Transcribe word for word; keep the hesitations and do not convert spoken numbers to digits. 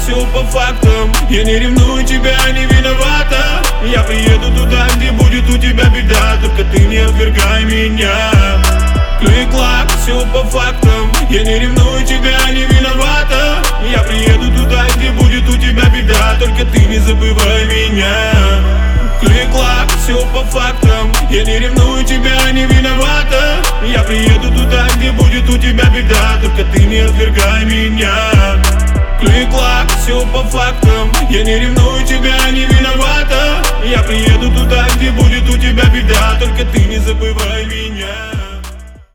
все по фактам. Я не ревную тебя, не виновата. Я приеду туда, где будет у тебя беда. Только ты не отвергай меня. Клик-клак, все по фактам. Я не ревную тебя, не виновата. Я приеду туда, где будет у тебя беда. Только ты не забывай меня. Клик-клак, все по фактам. Я не ревную тебя, не виновата. Я приеду туда, где будет у тебя беда. Только ты не отвергай меня. Клик-клак, все по фактам. Я не ревную тебя, не виновата. Я приеду туда, где будет у тебя беда. Только ты не забывай меня.